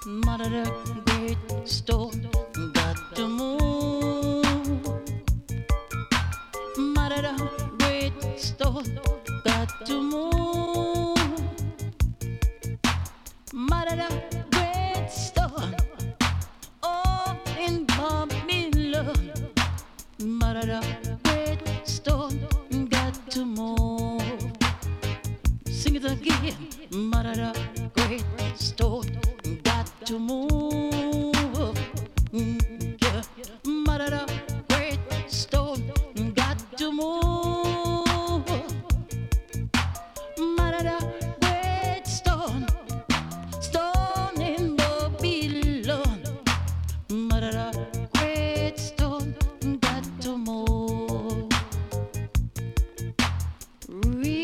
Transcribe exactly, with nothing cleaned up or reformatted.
Mother, the great stone got to move. Mother, the great stone got to move. Mother, the great stone, oh, in Babylon. Mother, the great stone got to move. Sing it again. Mother, the great stone got to move. Mm, yeah. Mother, the great stone got to move. Mother, the great stone, stone in Babylon. Mother, the great stone got to move.